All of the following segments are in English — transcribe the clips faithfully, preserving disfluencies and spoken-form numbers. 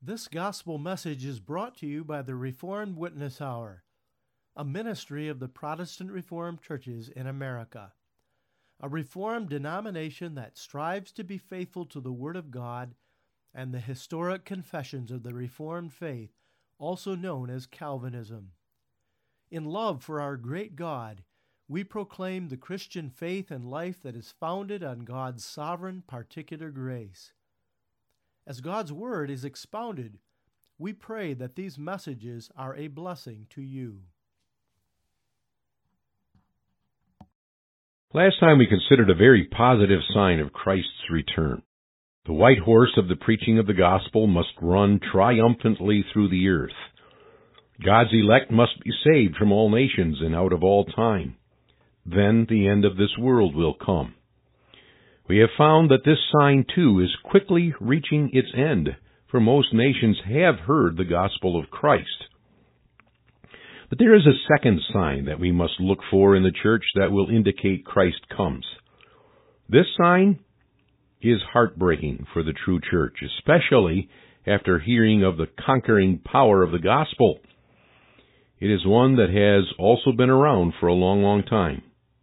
This gospel message is brought to you by the Reformed Witness Hour, a ministry of the Protestant Reformed churches in America, a Reformed denomination that strives to be faithful to the Word of God and the historic confessions of the Reformed faith, also known as Calvinism. In love for our great God, we proclaim the Christian faith and life that is founded on God's sovereign particular grace. As God's Word is expounded, we pray that these messages are a blessing to you. Last time we considered a very positive sign of Christ's return. The white horse of the preaching of the gospel must run triumphantly through the earth. God's elect must be saved from all nations and out of all time. Then the end of this world will come. We have found that this sign, too, is quickly reaching its end, for most nations have heard the gospel of Christ. But there is a second sign that we must look for in the church that will indicate Christ comes. This sign is heartbreaking for the true church, especially after hearing of the conquering power of the gospel. It is one that has also been around for a long, long time.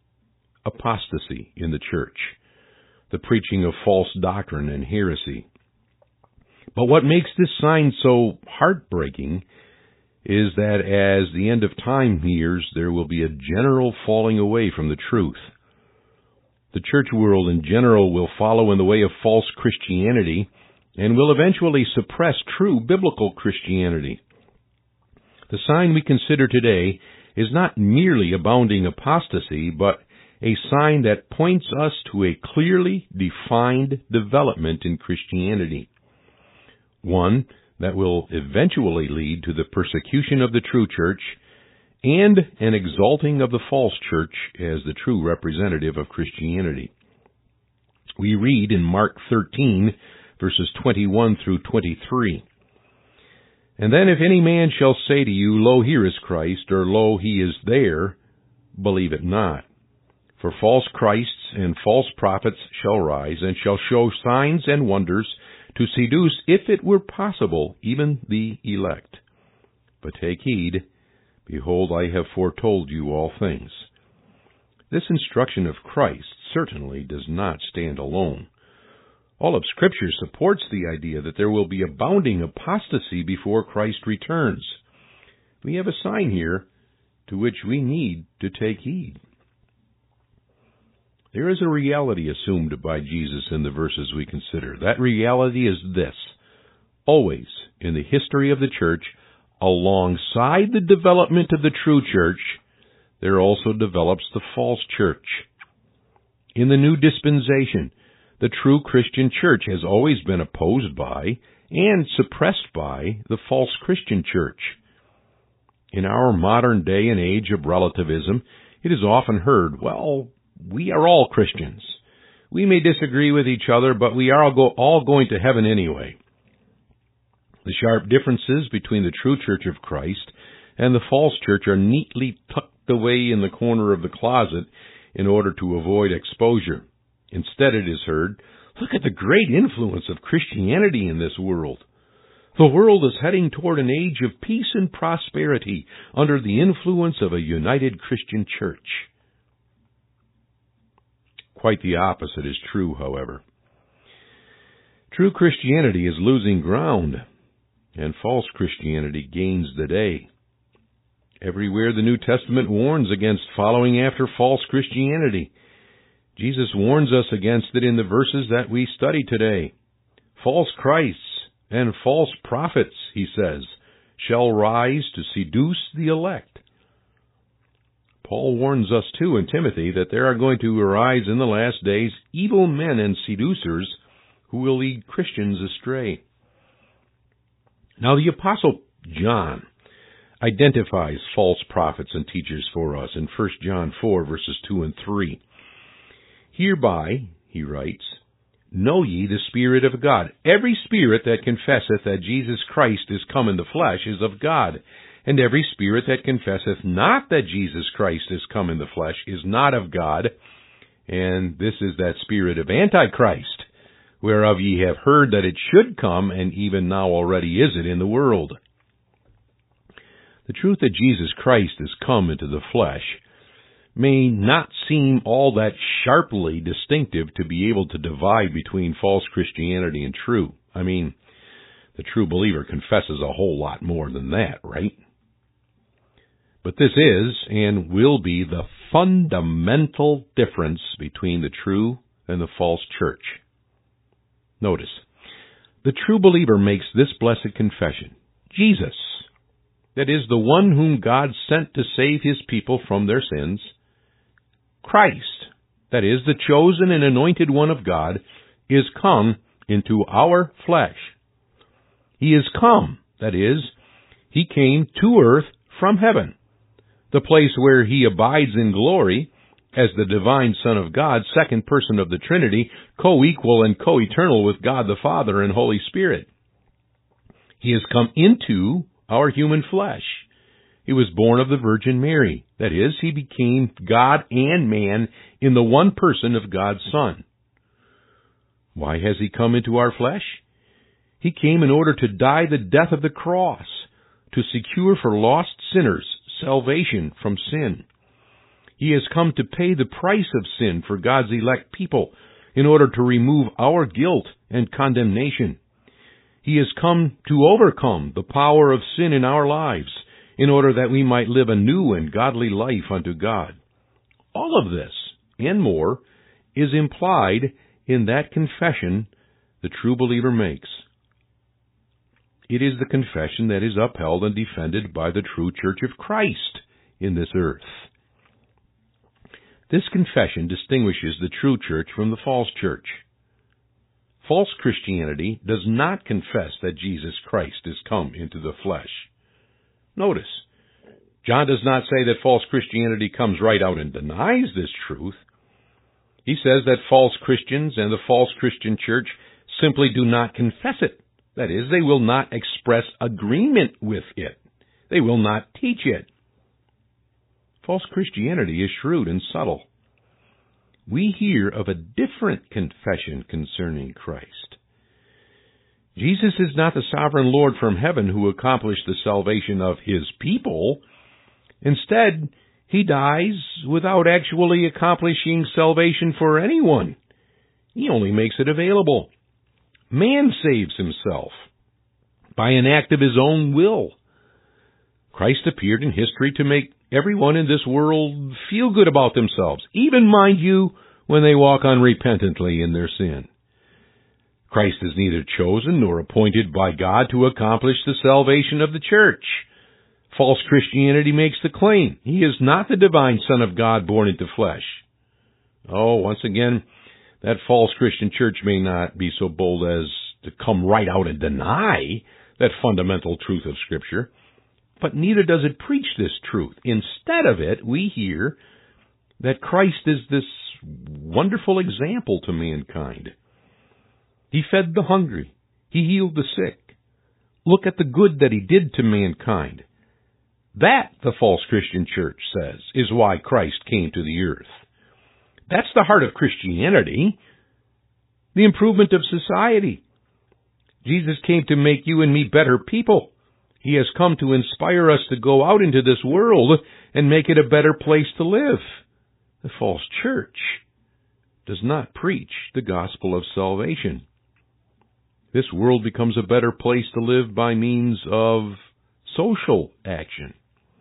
Apostasy in the church. The preaching of false doctrine and heresy. But what makes this sign so heartbreaking is that as the end of time nears, there will be a general falling away from the truth. The church world in general will follow in the way of false Christianity and will eventually suppress true biblical Christianity. The sign we consider today is not merely abounding apostasy, but a sign that points us to a clearly defined development in Christianity. One that will eventually lead to the persecution of the true church and an exalting of the false church as the true representative of Christianity. We read in Mark thirteen, verses twenty-one through twenty-three, "And then if any man shall say to you, Lo, here is Christ, or Lo, he is there, believe it not. For false Christs and false prophets shall rise, and shall show signs and wonders, to seduce, if it were possible, even the elect. But take heed, behold, I have foretold you all things." This instruction of Christ certainly does not stand alone. All of Scripture supports the idea that there will be abounding apostasy before Christ returns. We have a sign here to which we need to take heed. There is a reality assumed by Jesus in the verses we consider. That reality is this: always in the history of the church, alongside the development of the true church, there also develops the false church. In the new dispensation, the true Christian church has always been opposed by and suppressed by the false Christian church. In our modern day and age of relativism, it is often heard, well, we are all Christians. We may disagree with each other, but we are all, go, all going to heaven anyway. The sharp differences between the true church of Christ and the false church are neatly tucked away in the corner of the closet in order to avoid exposure. Instead, it is heard, look at the great influence of Christianity in this world. The world is heading toward an age of peace and prosperity under the influence of a united Christian church. Quite the opposite is true, however. True Christianity is losing ground, and false Christianity gains the day. Everywhere the New Testament warns against following after false Christianity. Jesus warns us against it in the verses that we study today. False Christs and false prophets, he says, shall rise to seduce the elect. Paul warns us, too, in Timothy, that there are going to arise in the last days evil men and seducers who will lead Christians astray. Now, the Apostle John identifies false prophets and teachers for us in First John four, verses two and three. "Hereby," he writes, "know ye the Spirit of God. Every spirit that confesseth that Jesus Christ is come in the flesh is of God. And every spirit that confesseth not that Jesus Christ is come in the flesh is not of God. And this is that spirit of Antichrist, whereof ye have heard that it should come, and even now already is it in the world. The truth that Jesus Christ is come into the flesh may not seem all that sharply distinctive to be able to divide between false Christianity and true. I mean, the true believer confesses a whole lot more than that, right? But this is and will be the fundamental difference between the true and the false church. Notice, the true believer makes this blessed confession: Jesus, that is, the one whom God sent to save his people from their sins, Christ, that is, the chosen and anointed one of God, is come into our flesh. He is come, that is, he came to earth from heaven, the place where he abides in glory as the divine Son of God, second person of the Trinity, co-equal and co-eternal with God the Father and Holy Spirit. He has come into our human flesh. He was born of the Virgin Mary. That is, he became God and man in the one person of God's Son. Why has he come into our flesh? He came in order to die the death of the cross, to secure for lost sinners salvation from sin. He has come to pay the price of sin for God's elect people in order to remove our guilt and condemnation. He has come to overcome the power of sin in our lives in order that we might live a new and godly life unto God. All of this and more is implied in that confession the true believer makes. It is the confession that is upheld and defended by the true Church of Christ in this earth. This confession distinguishes the true church from the false church. False Christianity does not confess that Jesus Christ is come into the flesh. Notice, John does not say that false Christianity comes right out and denies this truth. He says that false Christians and the false Christian church simply do not confess it. That is, they will not express agreement with it. They will not teach it. False Christianity is shrewd and subtle. We hear of a different confession concerning Christ. Jesus is not the sovereign Lord from heaven who accomplished the salvation of his people. Instead, he dies without actually accomplishing salvation for anyone. He only makes it available. Man saves himself by an act of his own will. Christ appeared in history to make everyone in this world feel good about themselves, even, mind you, when they walk unrepentantly in their sin. Christ is neither chosen nor appointed by God to accomplish the salvation of the church. False Christianity makes the claim he is not the divine Son of God born into flesh. Oh, once again, that false Christian church may not be so bold as to come right out and deny that fundamental truth of Scripture, but neither does it preach this truth. Instead of it, we hear that Christ is this wonderful example to mankind. He fed the hungry. He healed the sick. Look at the good that he did to mankind. That, the false Christian church says, is why Christ came to the earth. That's the heart of Christianity, the improvement of society. Jesus came to make you and me better people. He has come to inspire us to go out into this world and make it a better place to live. The false church does not preach the gospel of salvation. This world becomes a better place to live by means of social action.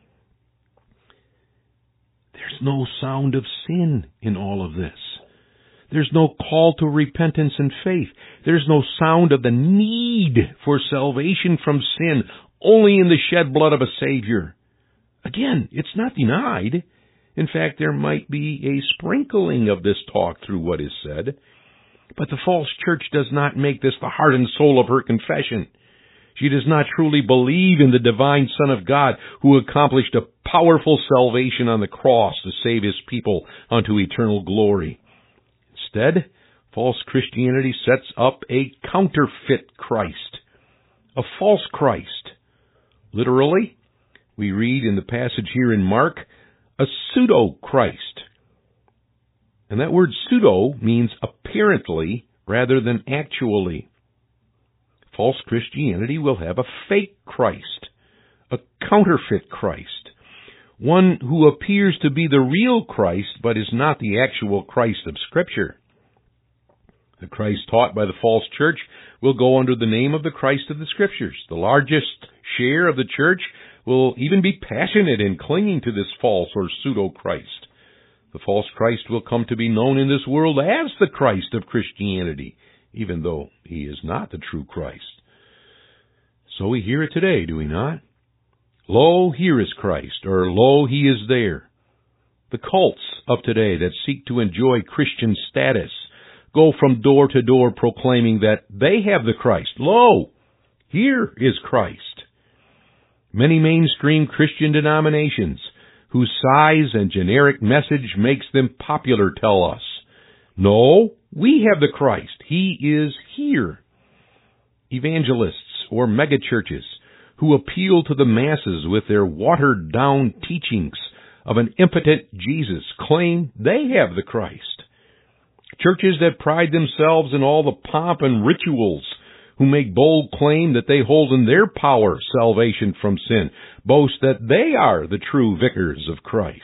There's no sound of sin in all of this. There's no call to repentance and faith. There's no sound of the need for salvation from sin, only in the shed blood of a Savior. Again, it's not denied. In fact, there might be a sprinkling of this talk through what is said. But the false church does not make this the heart and soul of her confession. She does not truly believe in the divine Son of God who accomplished a powerful salvation on the cross to save his people unto eternal glory. Instead, false Christianity sets up a counterfeit Christ, a false Christ. Literally, we read in the passage here in Mark, a pseudo-Christ. And that word pseudo means apparently rather than actually. False Christianity will have a fake Christ, a counterfeit Christ, one who appears to be the real Christ but is not the actual Christ of Scripture. The Christ taught by the false church will go under the name of the Christ of the Scriptures. The largest share of the church will even be passionate in clinging to this false or pseudo-Christ. The false Christ will come to be known in this world as the Christ of Christianity, even though he is not the true Christ. So we hear it today, do we not? Lo, here is Christ, or lo, he is there. The cults of today that seek to enjoy Christian status go from door to door proclaiming that they have the Christ. Lo, here is Christ. Many mainstream Christian denominations, whose size and generic message makes them popular, tell us, no, we have the Christ. He is here. Evangelists or megachurches who appeal to the masses with their watered-down teachings of an impotent Jesus claim they have the Christ. Churches that pride themselves in all the pomp and rituals, who make bold claim that they hold in their power salvation from sin, boast that they are the true vicars of Christ.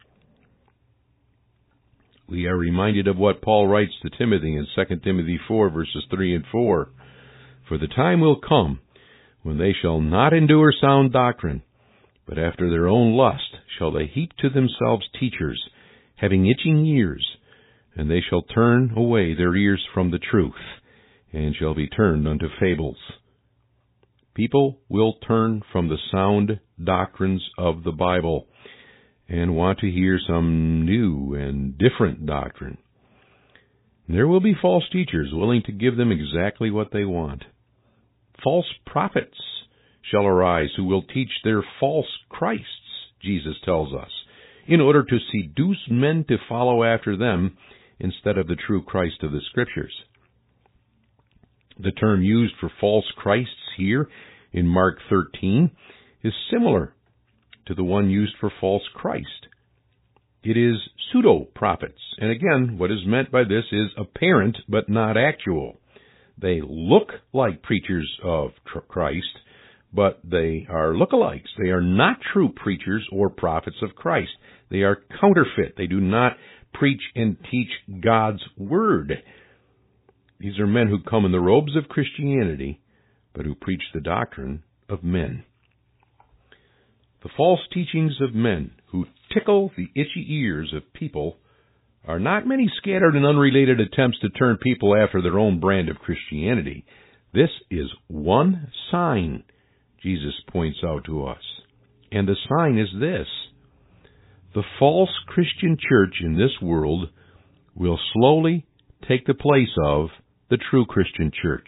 We are reminded of what Paul writes to Timothy in Second Timothy four, verses three and four. For the time will come when they shall not endure sound doctrine, but after their own lust shall they heap to themselves teachers, having itching ears, and they shall turn away their ears from the truth, and shall be turned unto fables. People will turn from the sound doctrines of the Bible and want to hear some new and different doctrine. There will be false teachers willing to give them exactly what they want. False prophets shall arise who will teach their false Christs, Jesus tells us, in order to seduce men to follow after them instead of the true Christ of the Scriptures. The term used for false Christs here in Mark thirteen is similar to the one used for false Christ. It is pseudo-prophets, and again, what is meant by this is apparent but not actual. They look like preachers of Christ, but they are lookalikes. They are not true preachers or prophets of Christ. They are counterfeit. They do not preach and teach God's Word. These are men who come in the robes of Christianity, but who preach the doctrine of men. The false teachings of men who tickle the itchy ears of people are not many scattered and unrelated attempts to turn people after their own brand of Christianity. This is one sign, Jesus points out to us. And the sign is this: the false Christian church in this world will slowly take the place of the true Christian church.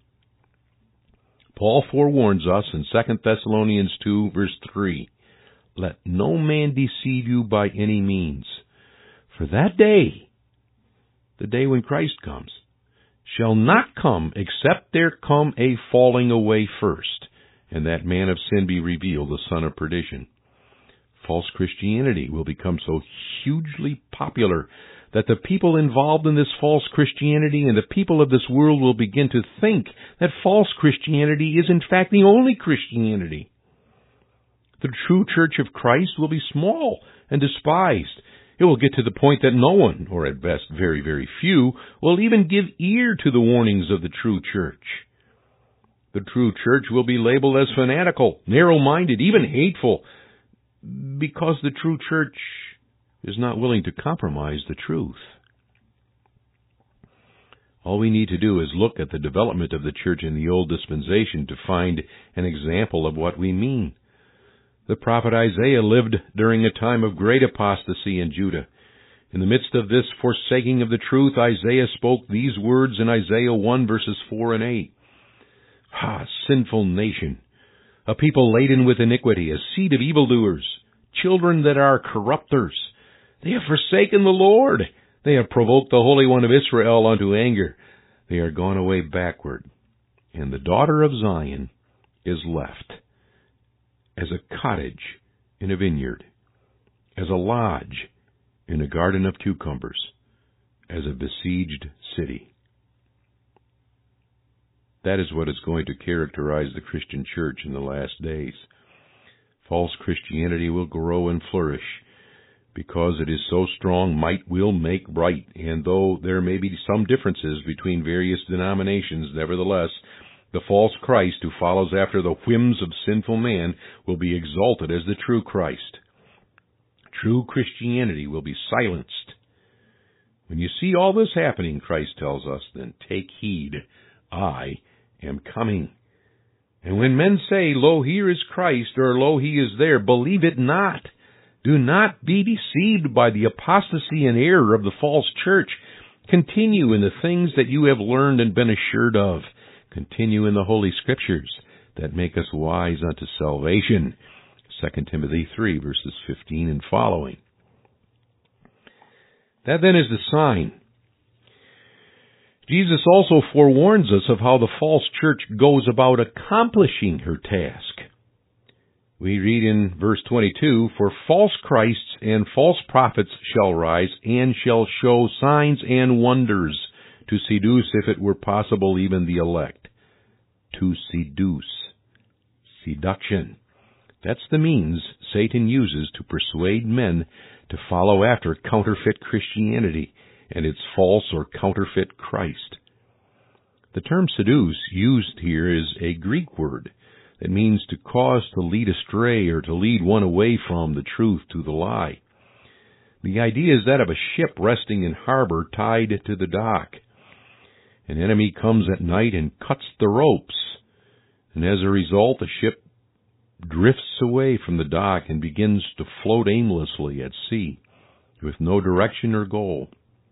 Paul forewarns us in Second Thessalonians two, verse three, let no man deceive you by any means, for that day, the day when Christ comes, shall not come except there come a falling away first, and that man of sin be revealed, the son of perdition. False Christianity will become so hugely popular that the people involved in this false Christianity and the people of this world will begin to think that false Christianity is in fact the only Christianity. The true church of Christ will be small and despised. It will get to the point that no one, or at best very, very few, will even give ear to the warnings of the true church. The true church will be labeled as fanatical, narrow-minded, even hateful, because the true church is not willing to compromise the truth. All we need to do is look at the development of the church in the Old Dispensation to find an example of what we mean. The prophet Isaiah lived during a time of great apostasy in Judah. In the midst of this forsaking of the truth, Isaiah spoke these words in Isaiah one, verses four and eight. Ah, sinful nation, a people laden with iniquity, a seed of evildoers, children that are corrupters. They have forsaken the Lord. They have provoked the Holy One of Israel unto anger. They are gone away backward. And the daughter of Zion is left as a cottage in a vineyard, as a lodge in a garden of cucumbers, as a besieged city. That is what is going to characterize the Christian church in the last days. False Christianity will grow and flourish. Because it is so strong, might will make right. And though there may be some differences between various denominations, nevertheless, the false Christ who follows after the whims of sinful man will be exalted as the true Christ. True Christianity will be silenced. When you see all this happening, Christ tells us, then take heed. I am coming. And when men say, Lo, here is Christ, or Lo, he is there, believe it not. Do not be deceived by the apostasy and error of the false church. Continue in the things that you have learned and been assured of. Continue in the Holy Scriptures that make us wise unto salvation. Second Timothy three, verses fifteen and following. That then is the sign. Jesus also forewarns us of how the false church goes about accomplishing her task. We read in verse twenty-two, For false Christs and false prophets shall rise, and shall show signs and wonders, to seduce, if it were possible, even the elect. To seduce. Seduction. That's the means Satan uses to persuade men to follow after counterfeit Christianity and its false or counterfeit Christ. The term seduce used here is a Greek word that means to cause to lead astray or to lead one away from the truth to the lie. The idea is that of a ship resting in harbor tied to the dock. An enemy comes at night and cuts the ropes, and as a result, the ship drifts away from the dock and begins to float aimlessly at sea, with no direction or goal.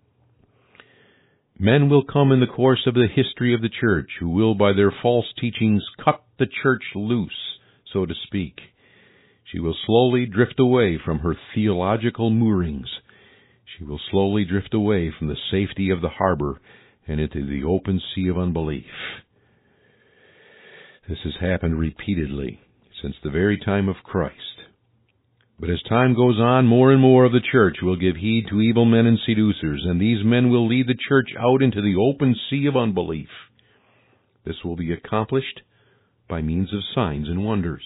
Men will come in the course of the history of the church who will, by their false teachings, cut the church loose, so to speak. She will slowly drift away from her theological moorings. She will slowly drift away from the safety of the harbor and into the open sea of unbelief. This has happened repeatedly since the very time of Christ. But as time goes on, more and more of the church will give heed to evil men and seducers, and these men will lead the church out into the open sea of unbelief. This will be accomplished by means of signs and wonders.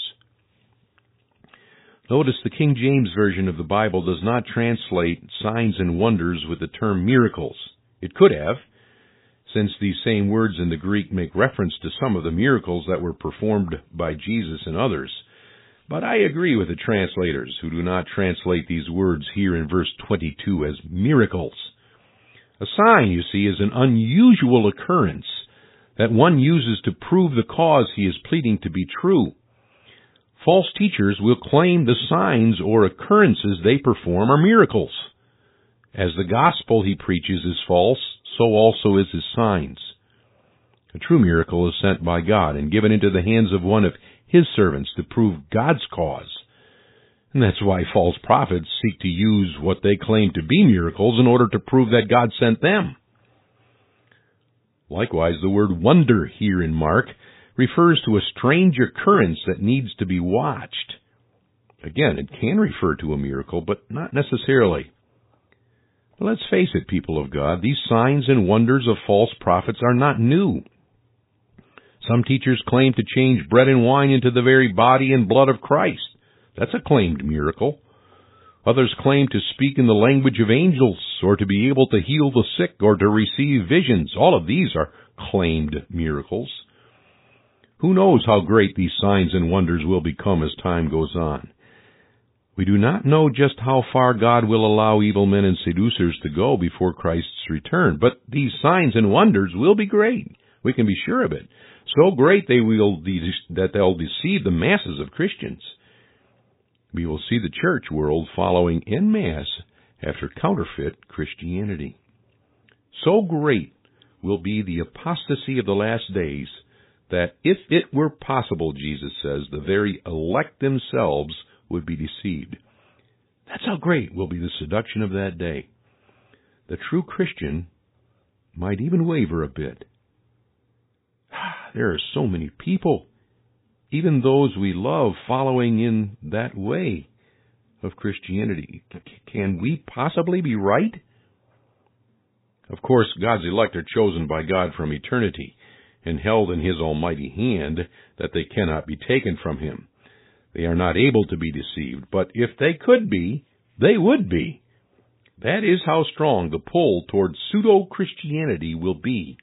Notice the King James Version of the Bible does not translate signs and wonders with the term miracles. It could have, since these same words in the Greek make reference to some of the miracles that were performed by Jesus and others. But I agree with the translators who do not translate these words here in verse twenty-two as miracles. A sign, you see, is an unusual occurrence that one uses to prove the cause he is pleading to be true. False teachers will claim the signs or occurrences they perform are miracles. As the gospel he preaches is false, so also is his signs. A true miracle is sent by God and given into the hands of one of His servants to prove God's cause. And that's why false prophets seek to use what they claim to be miracles in order to prove that God sent them. Likewise, the word wonder here in Mark refers to a strange occurrence that needs to be watched. Again, it can refer to a miracle, but not necessarily. But let's face it, people of God, these signs and wonders of false prophets are not new. Some teachers claim to change bread and wine into the very body and blood of Christ. That's a claimed miracle. Others claim to speak in the language of angels, or to be able to heal the sick, or to receive visions. All of these are claimed miracles. Who knows how great these signs and wonders will become as time goes on? We do not know just how far God will allow evil men and seducers to go before Christ's return, but these signs and wonders will be great. We can be sure of it. So great they will de- that they'll deceive the masses of Christians. We will see the church world following en masse after counterfeit Christianity. So great will be the apostasy of the last days that if it were possible, Jesus says, the very elect themselves would be deceived. That's how great will be the seduction of that day. The true Christian might even waver a bit. There are so many people, even those we love, following in that way of Christianity. Can we possibly be right? Of course, God's elect are chosen by God from eternity, and held in his almighty hand, that they cannot be taken from him. They are not able to be deceived, but if they could be, they would be. That is how strong the pull toward pseudo-Christianity will be.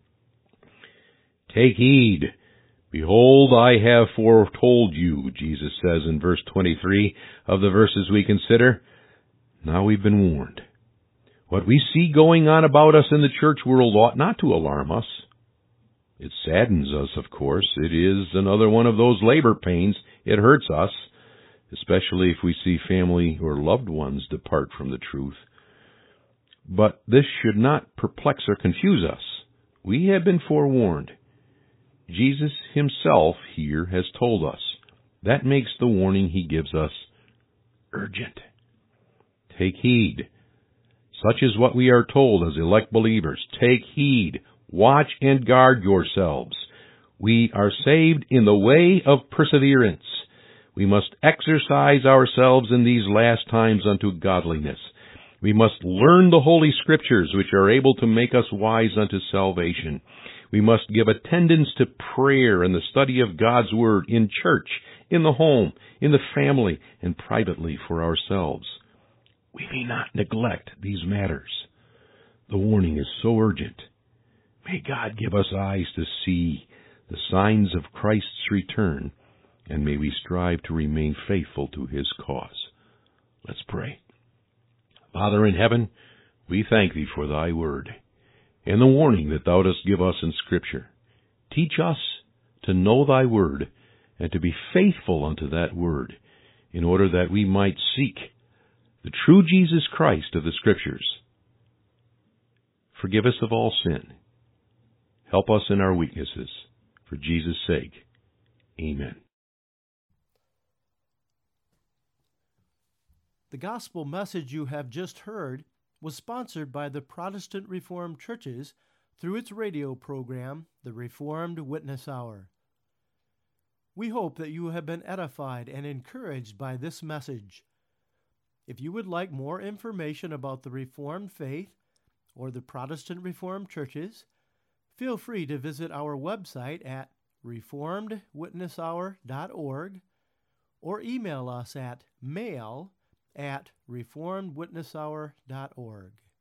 Take heed. Behold, I have foretold you, Jesus says in verse twenty-three of the verses we consider. Now we've been warned. What we see going on about us in the church world ought not to alarm us. It saddens us, of course. It is another one of those labor pains. It hurts us, especially if we see family or loved ones depart from the truth. But this should not perplex or confuse us. We have been forewarned. Jesus himself here has told us. That makes the warning he gives us urgent. Take heed. Such is what we are told as elect believers. Take heed. Watch and guard yourselves. We are saved in the way of perseverance. We must exercise ourselves in these last times unto godliness. We must learn the Holy Scriptures, which are able to make us wise unto salvation. We must give attendance to prayer and the study of God's Word in church, in the home, in the family, and privately for ourselves. We may not neglect these matters. The warning is so urgent. May God give us eyes to see the signs of Christ's return, and may we strive to remain faithful to His cause. Let's pray. Father in heaven, we thank Thee for Thy word and the warning that Thou dost give us in Scripture. Teach us to know Thy word and to be faithful unto that word, in order that we might seek the true Jesus Christ of the Scriptures. Forgive us of all sin. Help us in our weaknesses. For Jesus' sake, amen. The gospel message you have just heard was sponsored by the Protestant Reformed Churches through its radio program, the Reformed Witness Hour. We hope that you have been edified and encouraged by this message. If you would like more information about the Reformed faith or the Protestant Reformed Churches, feel free to visit our website at reformed witness hour dot org or email us at mail at reformed witness hour dot org.